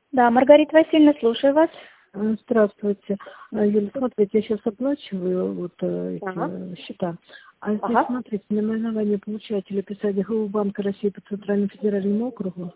Да, Маргарита Васильевна, слушаю вас. Здравствуйте. Юля, смотрите, я сейчас оплачиваю Ага. эти счета. А здесь, Ага. смотрите, наименование получателя писать ГУ Банка России по Центральному федеральному округу.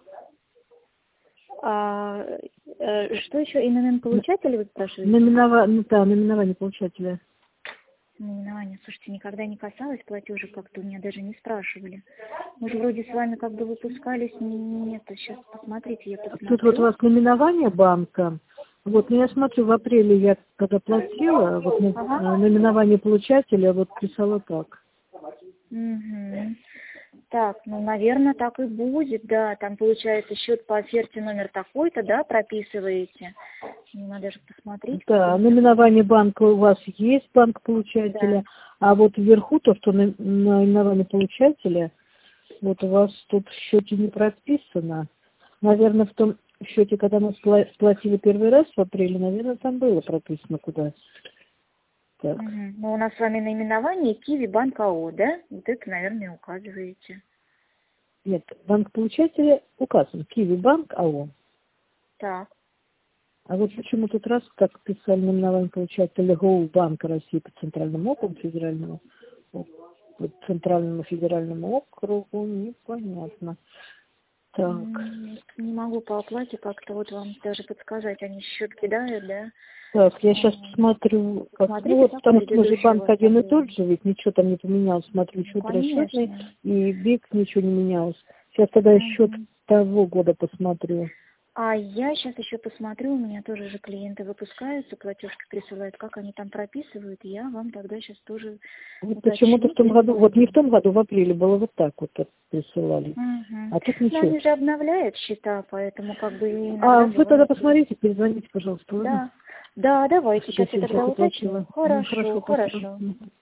Что еще? Именно получателя вы спрашиваете? Наименование получателя. Наименование. Слушайте, никогда не касалась платежа, как-то у меня даже не спрашивали. Мы же вроде с вами как бы выпускались. Нет, сейчас посмотрите, я посмотрю. Тут вот у вас наименование банка. Вот, но я смотрю, в апреле я когда платила, вот наименование получателя вот писала так. Угу. Так, ну, наверное, так и будет, да. Там, получается, счет по оферте номер такой-то, да, прописываете. Ну, надо же посмотреть. Да, наименование банка у вас есть, банк получателя, Да. а вот вверху то, что наименование получателя, вот у вас тут в счете не прописано. Наверное, в том счете, когда мы сплатили первый раз в апреле, наверное, там было прописано куда. Так. Угу. Ну, у нас с вами наименование Киви Банк АО, да? Вот это, наверное, указываете. Нет, банк получателя указан. Киви Банк АО. Так. А вот почему тут раз, как писали наименование получателя ГОУ Банка России по Центральному округу федеральному, по Центральному федеральному округу, непонятно. Так. Не могу по оплате как-то вот вам даже подсказать. Они счет кидают, да? Так, я сейчас посмотрю, как, Смотрите, вот, потому что мы же предыдущий у банк вас один и был. тот же, ведь ничего там не поменялось, смотрю, счет расчетный, Конечно. и БИК ничего не менялось. Сейчас тогда счет Мгм. того года посмотрю. А я сейчас еще посмотрю, у меня тоже же клиенты выпускаются, платежки присылают, как они там прописывают, и я вам тогда сейчас тоже Вот почему-то уточню. в том году, вот не в том году, в апреле было вот так вот присылали. Угу. А тут Но ничего. они же обновляют счета, поэтому как бы А иногда вы тогда бывает. посмотрите, перезвоните, пожалуйста, ладно? Да, да, давайте, Чтобы я сейчас я тогда сейчас уточню. оплатила. Хорошо, Хорошо, спасибо. хорошо.